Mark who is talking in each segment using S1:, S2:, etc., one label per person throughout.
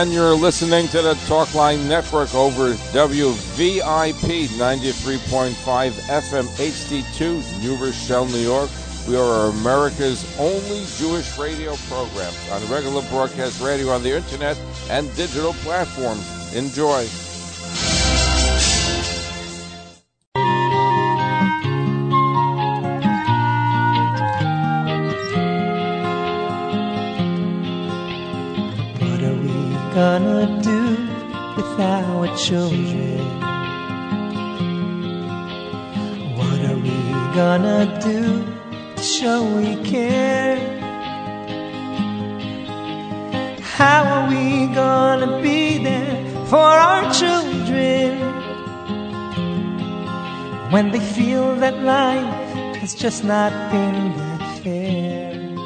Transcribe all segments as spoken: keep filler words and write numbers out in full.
S1: And you're listening to the Talkline Network over W V I P ninety-three point five F M H D two, New Rochelle, New York. We are America's only Jewish radio program on regular broadcast radio on the internet and digital platforms. Enjoy.
S2: What are we gonna do with our children? What are we gonna do to show we care? How are we gonna be there for our children when they feel that life has just not been that fair?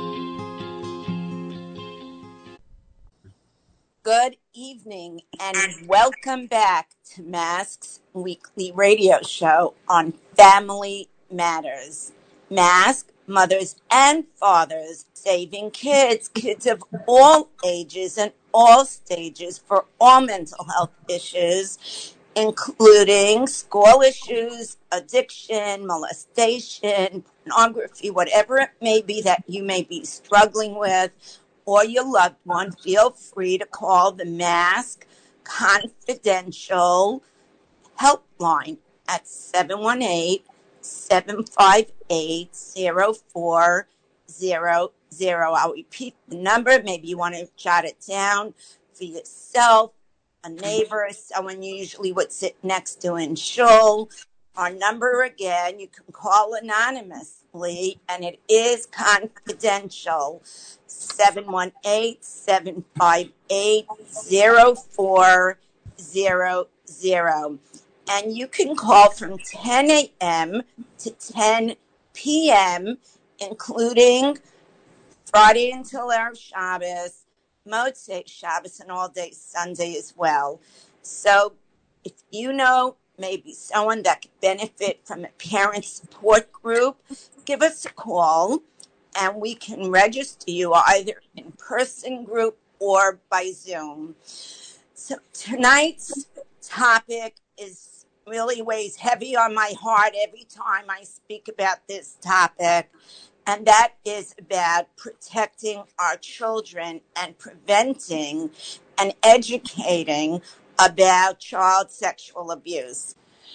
S3: Good evening and welcome back to Mask's weekly radio show on Family Matters. Mask, mothers and fathers, saving kids, kids of all ages and all stages for all mental health issues, including school issues, addiction, molestation, pornography, whatever it may be that you may be struggling with, or your loved one. Feel free to call the Mask Confidential Helpline at seven one eight, seven five eight, zero four zero zero. I'll repeat the number. Maybe you want to jot it down for yourself, a neighbor, someone you usually would sit next to in shul. Our number again, you can call anonymously, and it is confidential. seven one eight, seven five eight, zero four zero zero. And you can call from ten a.m. to ten p.m., including Friday until Erev Shabbos, Motzei Shabbos, and all day Sunday as well. So if you know maybe someone that could benefit from a parent support group, give us a call and we can register you either in person group or by Zoom. So tonight's topic is really weighs heavy on my heart every time I speak about this topic, and that is about protecting our children and preventing and educating about child sexual abuse.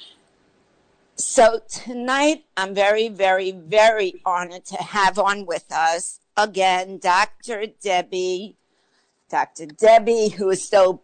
S3: So tonight, I'm very, very, very honored to have on with us again Doctor Debbie, Doctor Debbie, who is so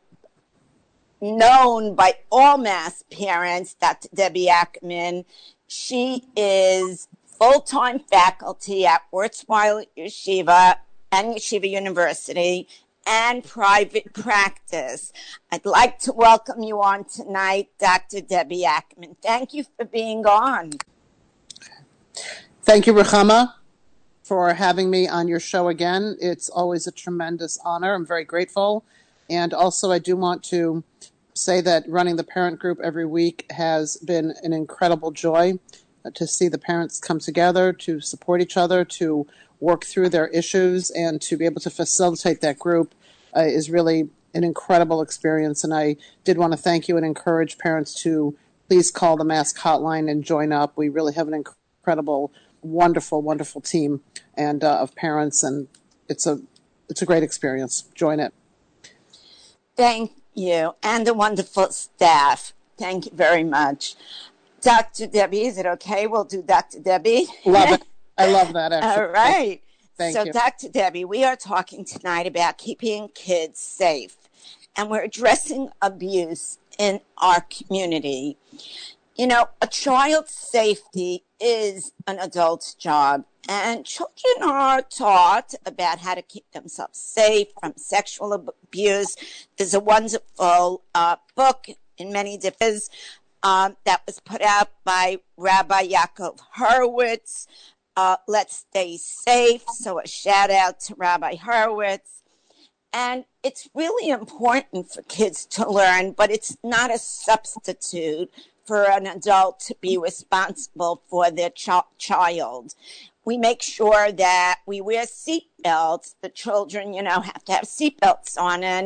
S3: known by all mass parents, Doctor Debbie Ackerman. She is full-time faculty at Wurzweiler Yeshiva and Yeshiva University and private practice. I'd like to welcome you on tonight, Doctor Debbie Ackerman. Thank you for being on.
S4: Thank you, Ruchama, for having me on your show again. It's always a tremendous honor. I'm very grateful. And also, I do want to say that running the parent group every week has been an incredible joy to see the parents come together, to support each other, to work through their issues, and to be able to facilitate that group uh, is really an incredible experience. And I did want to thank you and encourage parents to please call the Mask Hotline and join up. We really have an incredible, wonderful, wonderful team and uh, of parents, and it's a it's a great experience. Join it.
S3: Thank you, and the wonderful staff. Thank you very much. Doctor Debbie, is it okay? We'll do Doctor Debbie.
S4: Love it. I love that, actually.
S3: All right.
S4: Thank
S3: so,
S4: you.
S3: Doctor Debbie, we are talking tonight about keeping kids safe, and we're addressing abuse in our community. You know, a child's safety is an adult's job, and children are taught about how to keep themselves safe from sexual abuse. There's a wonderful uh, book in many different Um, that was put out by Rabbi Yaakov Horowitz, uh, Let's Stay Safe. So a shout out to Rabbi Horowitz. And it's really important for kids to learn, but it's not a substitute for an adult to be responsible for their ch- child. We make sure that we wear seat belts. The children, you know, have to have seat belts on, and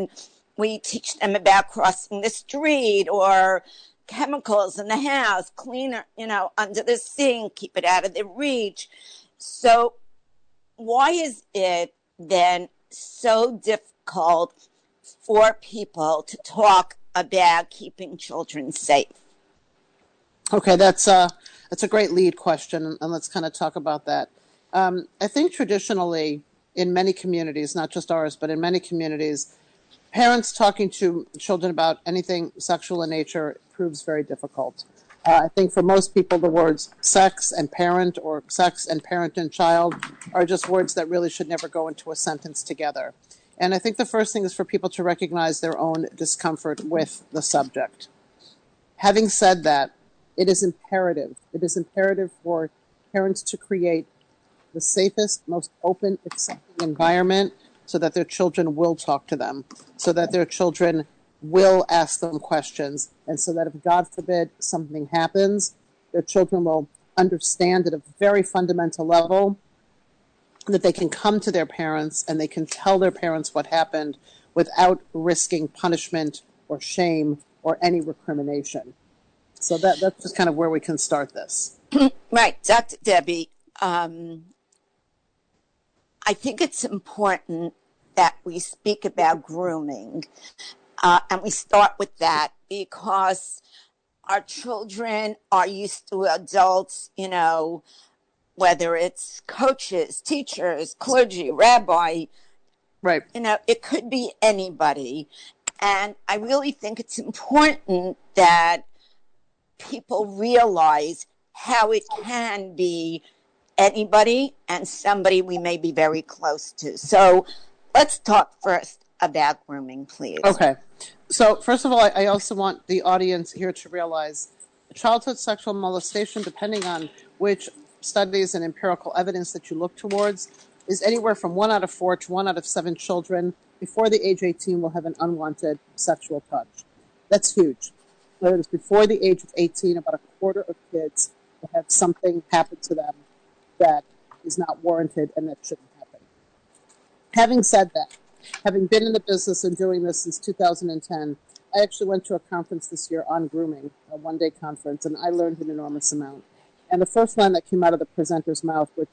S3: we teach them about crossing the street or chemicals in the house, clean it, you know, under the sink, keep it out of their reach. So why is it then so difficult for people to talk about keeping children safe?
S4: Okay, that's uh, that's a great lead question, and let's kind of talk about that. Um, I think traditionally, in many communities, not just ours, but in many communities, parents talking to children about anything sexual in nature proves very difficult. Uh, I think for most people, the words sex and parent or sex and parent and child are just words that really should never go into a sentence together. And I think the first thing is for people to recognize their own discomfort with the subject. Having said that, it is imperative. It is imperative for parents to create the safest, most open, accepting environment so that their children will talk to them, so that their children will ask them questions, and so that if, God forbid, something happens, their children will understand at a very fundamental level that they can come to their parents and they can tell their parents what happened without risking punishment or shame or any recrimination. So that that's just kind of where we can start this.
S3: Right, Doctor Debbie. Um, I think it's important that we speak about grooming. Uh, and we start with that because our children are used to adults, you know, whether it's coaches, teachers, clergy, rabbi,
S4: right?
S3: You know, it could be anybody. And I really think it's important that people realize how it can be anybody and somebody we may be very close to. So let's talk first about grooming, please.
S4: Okay. So first of all, I, I also want the audience here to realize childhood sexual molestation, depending on which studies and empirical evidence that you look towards, is anywhere from one out of four to one out of seven children before the age eighteen will have an unwanted sexual touch. That's huge. That is, before the age of eighteen, about a quarter of kids will have something happen to them that is not warranted and that shouldn't happen. Having said that, having been in the business and doing this since two thousand ten, I actually went to a conference this year on grooming, a one-day conference, and I learned an enormous amount. And the first line that came out of the presenter's mouth, which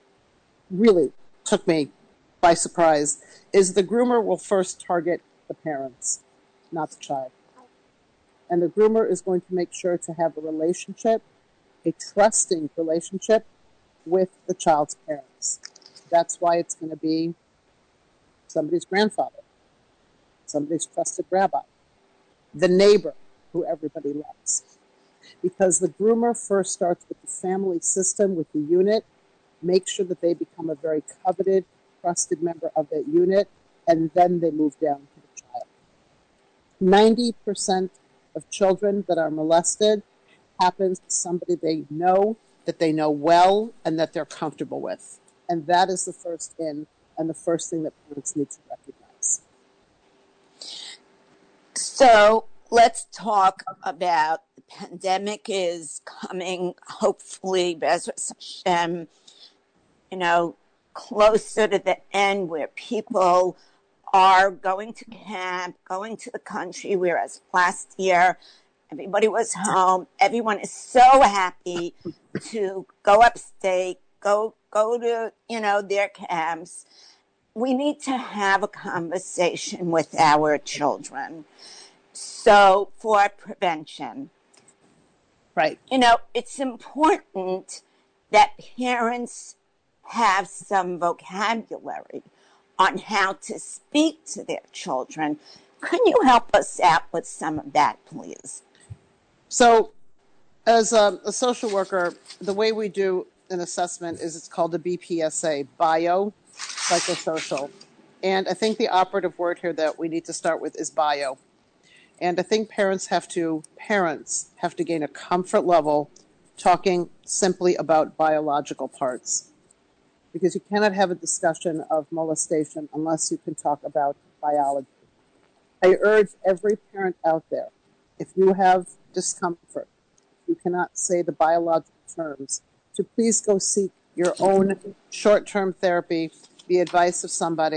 S4: really took me by surprise, is the groomer will first target the parents, not the child. And the groomer is going to make sure to have a relationship, a trusting relationship with the child's parents. That's why it's going to be somebody's grandfather, somebody's trusted rabbi, the neighbor who everybody loves. Because the groomer first starts with the family system, with the unit, make sure that they become a very coveted, trusted member of that unit, and then they move down to the child. ninety percent of children that are molested happens to somebody they know, that they know well, and that they're comfortable with. And that is the first in and the first thing that parents need to recognize.
S3: So let's talk about the pandemic is coming, hopefully, Bezras Hashem, you know, closer to the end where people are going to camp, going to the country, whereas last year everybody was home. Everyone is so happy to go upstate, go go to, you know, their camps. We need to have a conversation with our children. So for prevention,
S4: right?
S3: You know, it's important that parents have some vocabulary on how to speak to their children. Can you help us out with some of that, please?
S4: So, as a, a social worker, the way we do an assessment is it's called a B P S A, bio, psychosocial. And I think the operative word here that we need to start with is bio. And I think parents have to, parents have to gain a comfort level talking simply about biological parts. Because you cannot have a discussion of molestation unless you can talk about biology. I urge every parent out there, if you have discomfort, if you cannot say the biological terms, to please go seek your own short-term therapy, the advice of somebody,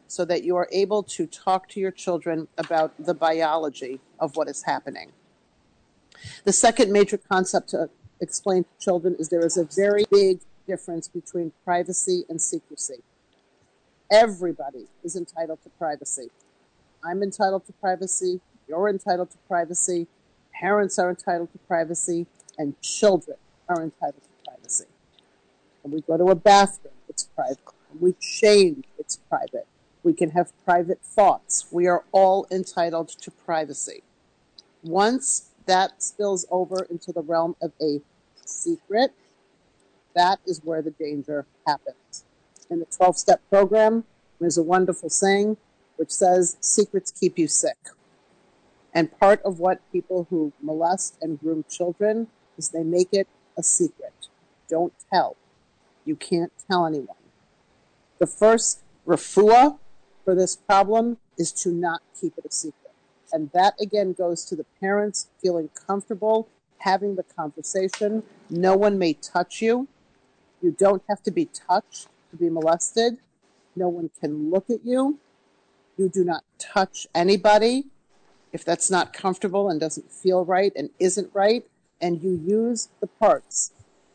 S4: so that you are able to talk to your children about the biology of what is happening. The second major concept to explain to children is there is a very big difference between privacy and secrecy. Everybody is entitled to privacy. I'm entitled to privacy. You're entitled to privacy. Parents are entitled to privacy. And children are entitled to privacy. When we go to a bathroom, it's private. When we change, it's private. We can have private thoughts. We are all entitled to privacy. Once that spills over into the realm of a secret, that is where the danger happens. In the twelve-step program, there's a wonderful saying which says, secrets keep you sick. And part of what people who molest and groom children is they make it a secret. Don't tell. You can't tell anyone. The first refuah for this problem is to not keep it a secret. And that, again, goes to the parents feeling comfortable having the conversation. No one may touch you. You don't have to be touched to be molested. No one can look at you. You do not touch anybody if that's not comfortable and doesn't feel right and isn't right, and you use the parts.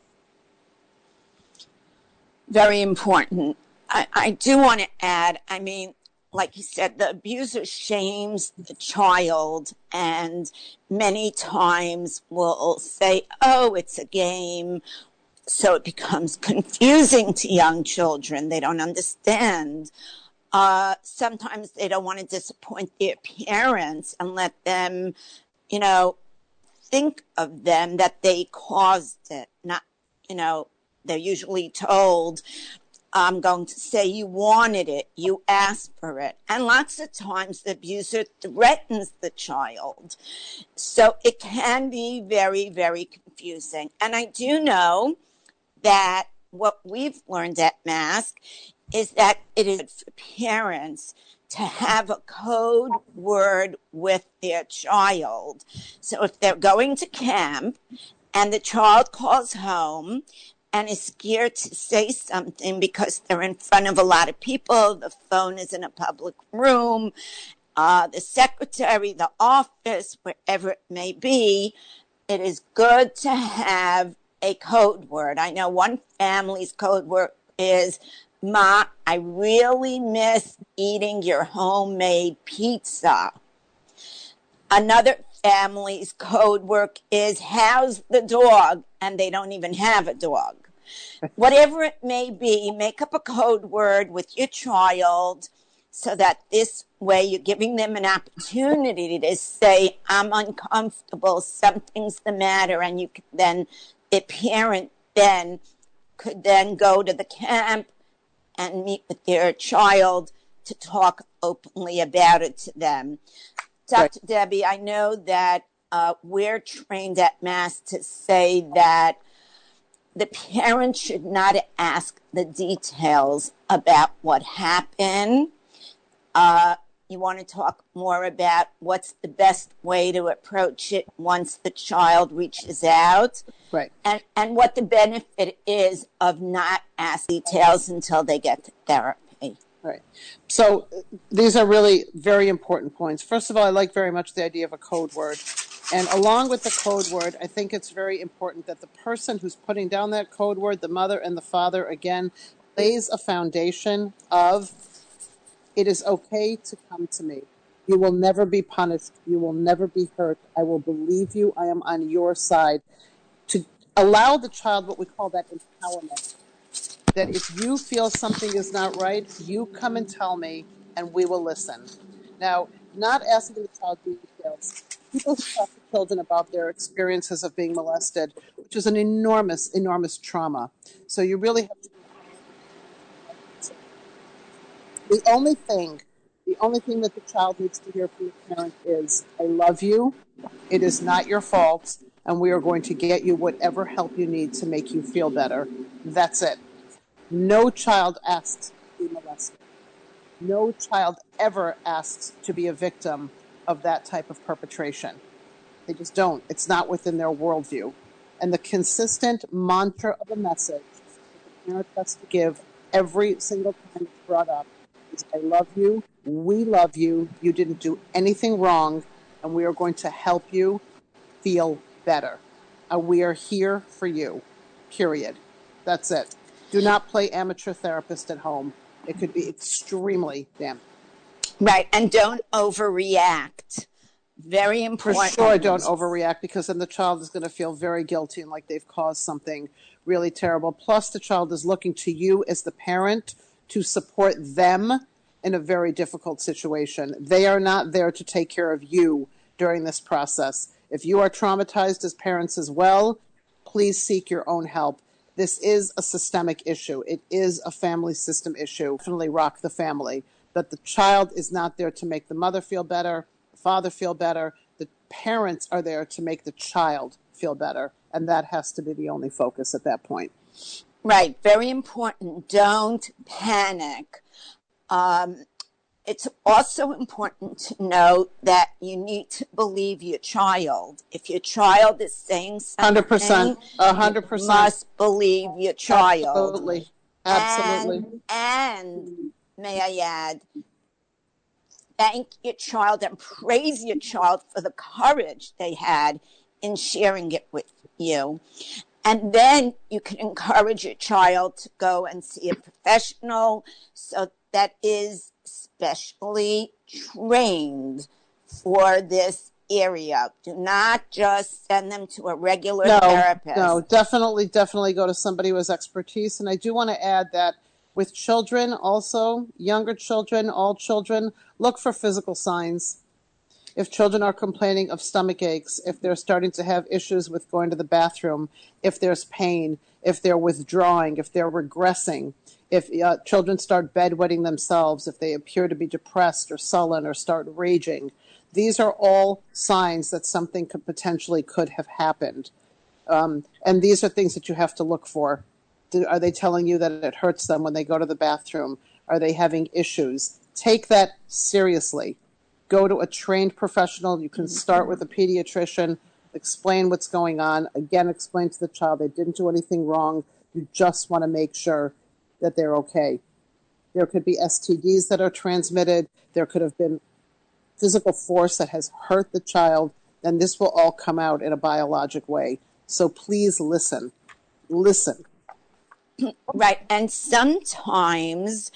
S3: Very important. I, I do want to add, I mean, like you said, the abuser shames the child and many times will say, oh, it's a game. So it becomes confusing to young children. They don't understand. Uh, sometimes they don't want to disappoint their parents and let them, you know, think of them that they caused it. Not, you know, they're usually told, I'm going to say you wanted it, you asked for it. And lots of times the abuser threatens the child. So it can be very, very confusing. And I do know that what we've learned at Mask is that it is for parents to have a code word with their child. So if they're going to camp and the child calls home and is scared to say something because they're in front of a lot of people, the phone is in a public room, uh, the secretary, the office, wherever it may be, it is good to have a code word. I know one family's code word is, Ma, I really miss eating your homemade pizza. Another family's code word is, how's the dog? And they don't even have a dog. Whatever it may be, make up a code word with your child so that this way you're giving them an opportunity to say, I'm uncomfortable, something's the matter, and you can then, the parent then could then go to the camp and meet with their child to talk openly about it to them. Doctor Right. Debbie, I know that uh, we're trained at Mass to say that the parent should not ask the details about what happened. Uh, you want to talk more about what's the best way to approach it once the child reaches out.
S4: Right.
S3: And, and what the benefit is of not asking details until they get to therapy.
S4: Right. So uh, these are really very important points. First of all, I like very much the idea of a code word. And along with the code word, I think it's very important that the person who's putting down that code word, the mother and the father, again, lays a foundation of, it is okay to come to me. You will never be punished. You will never be hurt. I will believe you. I am on your side. To allow the child what we call that empowerment. That if you feel something is not right, you come and tell me, and we will listen. Now, not asking the child details. People who talk to children about their experiences of being molested, which is an enormous, enormous trauma. So you really have to. The only thing, the only thing that the child needs to hear from the parent is, I love you, it is not your fault, and we are going to get you whatever help you need to make you feel better. That's it. No child asks to be molested. No child ever asks to be a victim of that type of perpetration. They just don't. It's not within their worldview. And the consistent mantra of a message that the parent has to give every single time it's brought up is, I love you. We love you. You didn't do anything wrong, and we are going to help you feel better. Uh, we are here for you, period. That's it. Do not play amateur therapist at home. It could be extremely damaging.
S3: Right, and don't overreact. Very important.
S4: For sure, don't overreact, because then the child is going to feel very guilty and like they've caused something really terrible. Plus, the child is looking to you as the parent to support them in a very difficult situation. They are not there to take care of you during this process. If you are traumatized as parents as well, please seek your own help. This is a systemic issue. It is a family system issue. Definitely rock the family. But the child is not there to make the mother feel better, the father feel better. The parents are there to make the child feel better. And that has to be the only focus at that point.
S3: Right. Very important. Don't panic. Um, it's also important to know that you need to believe your child. If your child is saying something,
S4: one hundred percent. one hundred percent.
S3: You must believe your child.
S4: Absolutely. Absolutely.
S3: And, and may I add, thank your child and praise your child for the courage they had in sharing it with you. And then you can encourage your child to go and see a professional so that is specially trained for this area. Do not just send them to a regular
S4: no,
S3: therapist.
S4: No, definitely, definitely go to somebody who has expertise. And I do want to add that with children also, younger children, all children, look for physical signs. If children are complaining of stomach aches, if they're starting to have issues with going to the bathroom, if there's pain, if they're withdrawing, if they're regressing, if uh, children start bedwetting themselves, if they appear to be depressed or sullen or start raging, these are all signs that something could potentially could have happened. Um, and these are things that you have to look for. Do, are they telling you that it hurts them when they go to the bathroom? Are they having issues? Take that seriously. Go to a trained professional. You can start with a pediatrician, explain what's going on. Again, explain to the child they didn't do anything wrong. You just want to make sure that they're okay. There could be S T Ds that are transmitted. There could have been physical force that has hurt the child, and this will all come out in a biologic way. So please listen. Listen.
S3: Right. And sometimes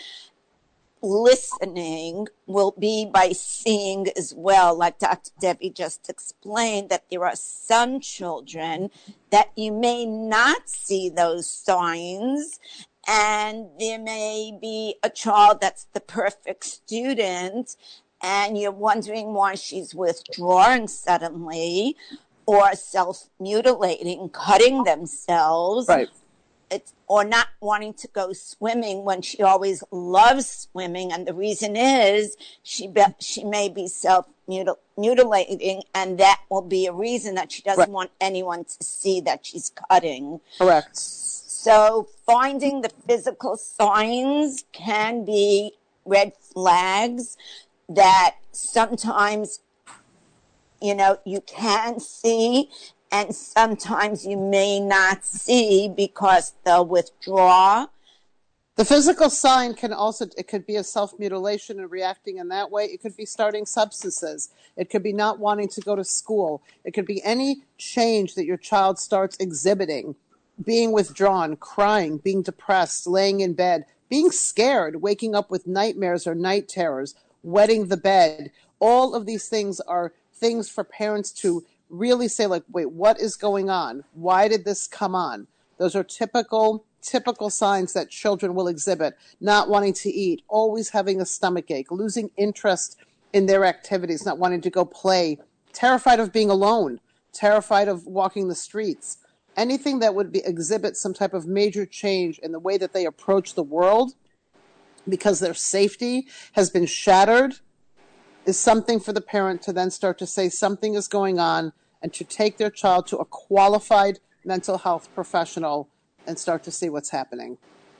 S3: listening will be by seeing as well, like Doctor Debbie just explained, that there are some children that you may not see those signs, and there may be a child that's the perfect student and you're wondering why she's withdrawing suddenly or self-mutilating, cutting themselves.
S4: Right.
S3: It's, or not wanting to go swimming when she always loves swimming. And the reason is she be, she may be self-mutilating, and that will be a reason that she doesn't right. want anyone to see that she's cutting.
S4: Correct.
S3: So finding the physical signs can be red flags that sometimes, you know, you can see, and sometimes you may not see because they'll withdraw.
S4: The physical sign can also, it could be a self-mutilation and reacting in that way. It could be starting substances. It could be not wanting to go to school. It could be any change that your child starts exhibiting, being withdrawn, crying, being depressed, laying in bed, being scared, waking up with nightmares or night terrors, wetting the bed. All of these things are things for parents to really say, like, wait, what is going on? Why did this come on? Those are typical, typical signs that children will exhibit. Not wanting to eat, always having a stomach ache, losing interest in their activities, not wanting to go play, terrified of being alone, terrified of walking the streets. Anything that would be, exhibit some type of major change in the way that they approach the world because their safety has been shattered is something for the parent to then start to say something is going on and to take their child to a qualified mental health professional and start to see what's happening.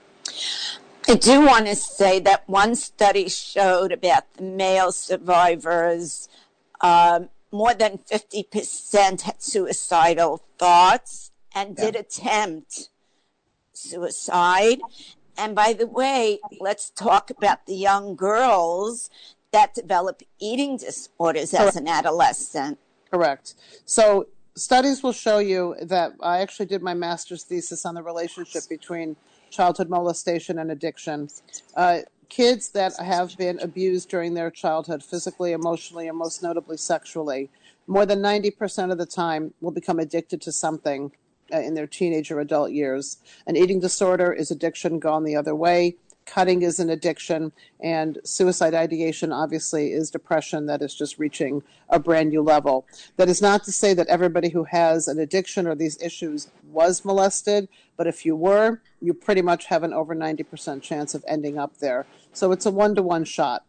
S3: I do want to say that one study showed about the male survivors, um, more than fifty percent had suicidal thoughts and did yeah. attempt suicide. And by the way, let's talk about the young girls that develop eating disorders as an adolescent.
S4: Correct. So studies will show you that I actually did my master's thesis on the relationship between childhood molestation and addiction. Uh, kids that have been abused during their childhood, physically, emotionally, and most notably sexually, more than ninety percent of the time will become addicted to something uh, in their teenage or adult years. An eating disorder is addiction gone the other way. Cutting is an addiction, and suicide ideation, obviously, is depression that is just reaching a brand new level. That is not to say that everybody who has an addiction or these issues was molested, but if you were, you pretty much have an over ninety percent chance of ending up there. So it's a one-to-one shot.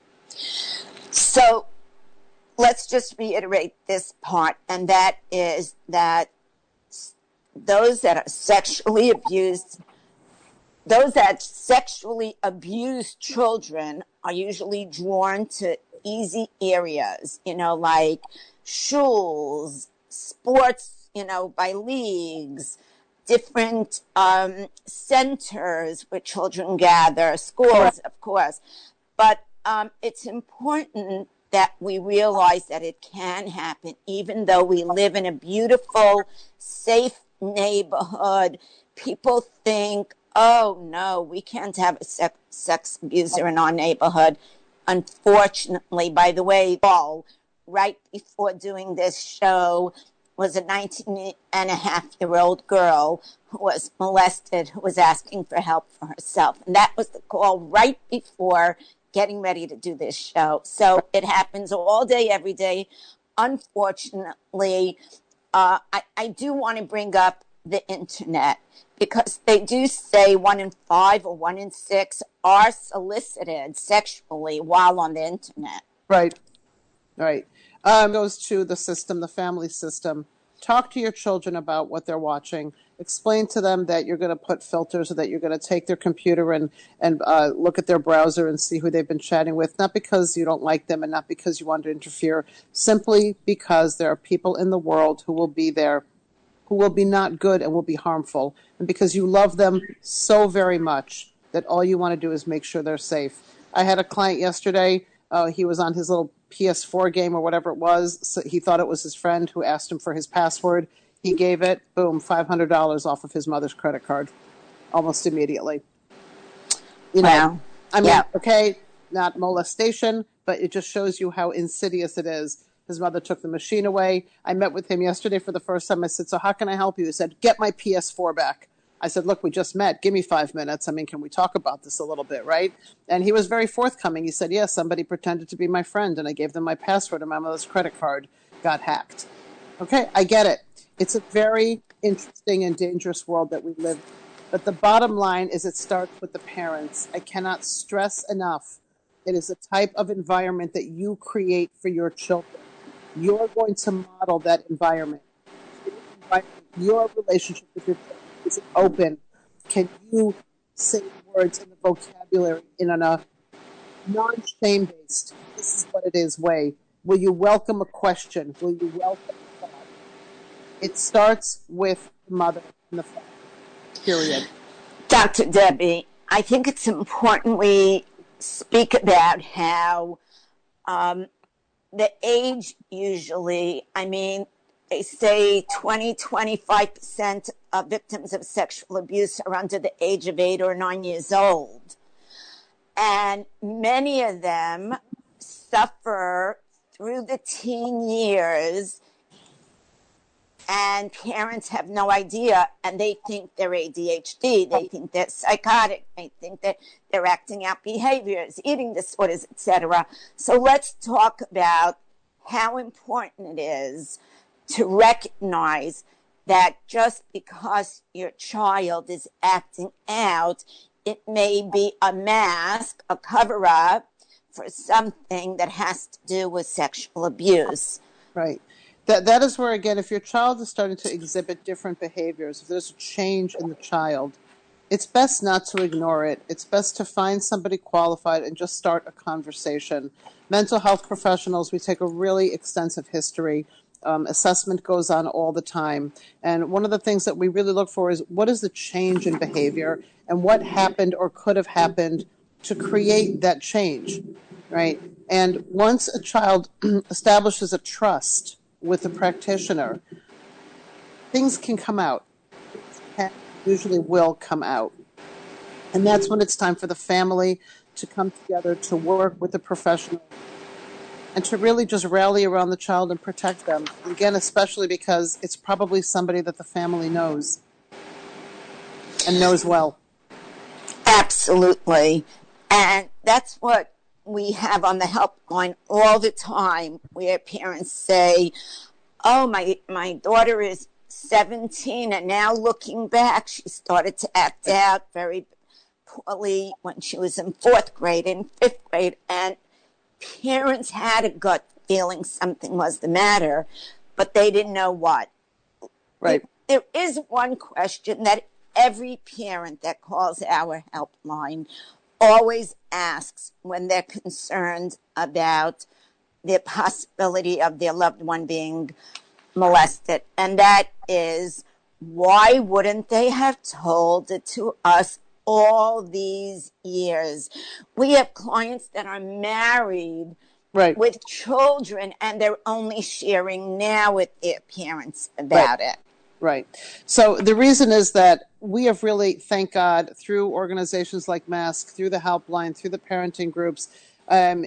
S3: So let's just reiterate this part, and that is that those that are sexually abused Those that sexually abuse children are usually drawn to easy areas, you know, like schools, sports, you know, by leagues, different um, centers where children gather, schools, of course. But um, it's important that we realize that it can happen, even though we live in a beautiful, safe neighborhood. People think, oh, no, we can't have a sex, sex abuser in our neighborhood. Unfortunately, by the way, Paul, right before doing this show, was a nineteen and a half year old girl who was molested, who was asking for help for herself. And that was the call right before getting ready to do this show. So it happens all day, every day. Unfortunately, uh, I, I do want to bring up the internet, because they do say one in five or one in six are solicited sexually while on the internet.
S4: Right, right. Um, goes to the system, the family system. Talk to your children about what they're watching. Explain to them that you're going to put filters, or that you're going to take their computer and, and uh, look at their browser and see who they've been chatting with, not because you don't like them and not because you want to interfere, simply because there are people in the world who will be there who will be not good and will be harmful, and because you love them so very much that all you want to do is make sure they're safe. I had a client yesterday. Uh, he was on his little P S four game or whatever it was. So he thought it was his friend who asked him for his password. He gave it, boom, five hundred dollars off of his mother's credit card almost immediately. You know,
S3: Wow.
S4: I mean,
S3: Yeah.
S4: okay, not molestation, but it just shows you how insidious it is. His mother took the machine away. I met with him yesterday for the first time. I said, so how can I help you? He said, get my P S four back. I said, look, we just met. Give me five minutes. I mean, can we talk about this a little bit, right? And he was very forthcoming. He said, yes, somebody pretended to be my friend, and I gave them my password, and my mother's credit card got hacked. Okay, I get it. It's a very interesting and dangerous world that we live in. But the bottom line is it starts with the parents. I cannot stress enough. It is a type of environment that you create for your children. You're going to model that environment. Your relationship with your children is open. Can you say words in the vocabulary in a non-shame based, this is what it is way? Will you welcome a question? Will you welcome a thought? It starts with the mother and the father, period.
S3: Doctor Debbie, I think it's important we speak about how um, the age usually, I mean, they say twenty, twenty-five percent of victims of sexual abuse are under the age of eight or nine years old. And many of them suffer through the teen years, and parents have no idea, and they think they're A D H D, they think they're psychotic, they think that they're acting out behaviors, eating disorders, et cetera. So let's talk about how important it is to recognize that just because your child is acting out, it may be a mask, a cover-up for something that has to do with sexual abuse.
S4: Right. That that is where, again, if your child is starting to exhibit different behaviors, if there's a change in the child, it's best not to ignore it. It's best to find somebody qualified and just start a conversation. Mental health professionals, we take a really extensive history Um, assessment goes on all the time. And one of the things that we really look for is what is the change in behavior and what happened or could have happened to create that change, right? And once a child establishes a trust with the practitioner, things can come out. Things usually will come out. And that's when it's time for the family to come together to work with the professional and to really just rally around the child and protect them. Again, especially because it's probably somebody that the family knows and knows well.
S3: Absolutely. And that's what we have on the helpline all the time, where parents say, oh, my, my daughter is seventeen, and now looking back, she started to act out very poorly when she was in fourth grade and fifth grade, and parents had a gut feeling something was the matter, but they didn't know what.
S4: Right.
S3: There, there is one question that every parent that calls our helpline always asks when they're concerned about the possibility of their loved one being molested, and that is, why wouldn't they have told it to us all these years? We have clients that are married, right, with children, and they're only sharing now with their parents about
S4: right.
S3: it.
S4: Right. So the reason is that we have really, thank God, through organizations like MASK, through the helpline, through the parenting groups, um,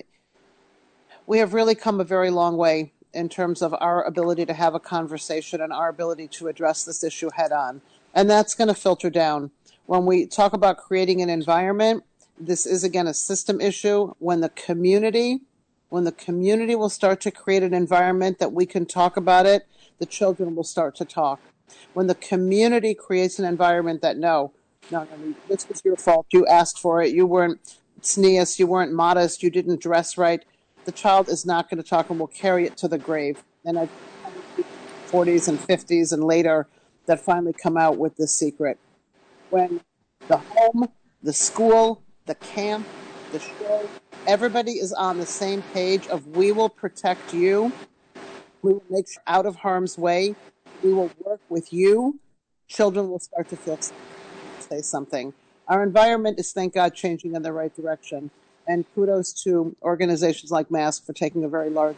S4: we have really come a very long way in terms of our ability to have a conversation and our ability to address this issue head on. And that's going to filter down. When we talk about creating an environment, this is, again, a system issue. When the community, when the community will start to create an environment that we can talk about it, the children will start to talk. When the community creates an environment that, no, no, no, this was your fault. You asked for it. You weren't sneeze. You weren't modest. You didn't dress right. The child is not going to talk and will carry it to the grave. And I've forties and fifties and later that finally come out with this secret. When the home, the school, the camp, the show, everybody is on the same page of we will protect you. We will make sure out of harm's way. We will work with you. Children will start to feel say something. Our environment is, thank God, changing in the right direction. And kudos to organizations like MASK for taking a very large.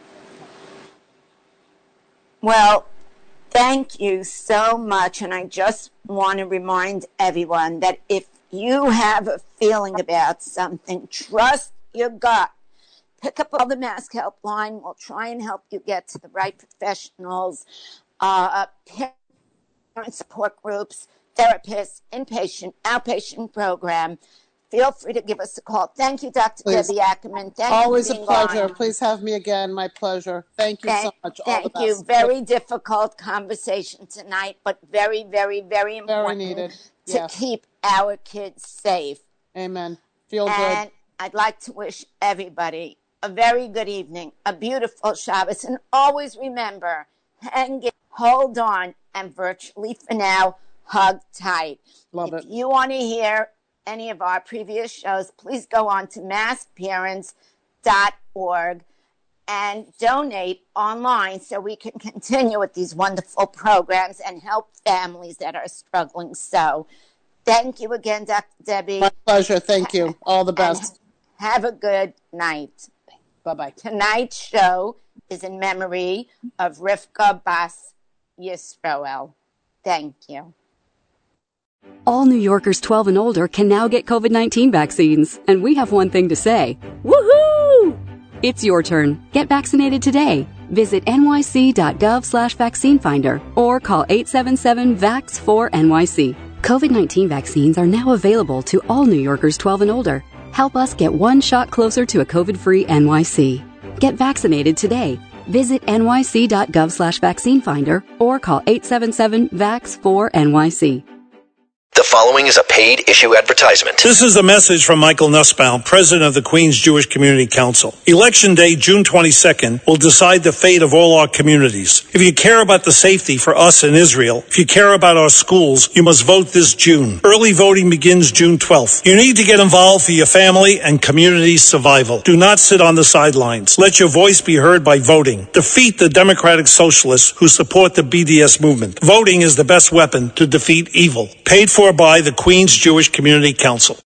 S3: Well, thank you so much. And I just want to remind everyone that if you have a feeling about something, trust your gut. Pick up all the MASK helpline. We'll try and help you get to the right professionals, uh, parent support groups, therapists, inpatient, outpatient program. Feel free to give us a call. Thank you, Doctor
S4: Please.
S3: Debbie Ackerman. Thank
S4: Always
S3: you
S4: a pleasure.
S3: on.
S4: Please have me again. My pleasure. Thank you
S3: Thank,
S4: so much. All
S3: thank
S4: the
S3: you.
S4: best.
S3: Very difficult conversation tonight, but very, very, very important
S4: Very needed.
S3: to
S4: Yes.
S3: keep our kids safe.
S4: Amen. Feel
S3: and
S4: good.
S3: I'd like to wish everybody a very good evening, a beautiful Shabbos, and always remember, hang in, hold on, and virtually for now, hug tight.
S4: Love
S3: if
S4: it.
S3: you want to hear any of our previous shows, please go on to mask parents dot org and donate online so we can continue with these wonderful programs and help families that are struggling. So thank you again, Doctor Debbie.
S4: My pleasure. Thank you. All the best.
S3: And have a good night.
S4: Bye-bye.
S3: Tonight's show is in memory of Rivka Bas Yisroel. Thank you.
S5: All New Yorkers twelve and older can now get COVID nineteen vaccines, and we have one thing to say. Woohoo! It's your turn. Get vaccinated today. Visit N Y C dot gov slash vaccine finder or call eight seven seven V A X four N Y C. COVID nineteen vaccines are now available to all New Yorkers twelve and older. Help us get one shot closer to a COVID-free N Y C. Get vaccinated today. Visit N Y C dot gov slash vaccine finder or call eight seven seven V A X four N Y C.
S6: The following is a paid issue advertisement.
S7: This is a message from Michael Nussbaum, president of the Queens Jewish Community Council. Election day, June twenty-second, will decide the fate of all our communities. If you care about the safety for us in Israel, if you care about our schools, you must vote this June. Early voting begins June twelfth. You need to get involved for your family and community's survival. Do not sit on the sidelines. Let your voice be heard by voting. Defeat the Democratic Socialists who support the B D S movement. Voting is the best weapon to defeat evil. Paid for by the Queens Jewish Community Council.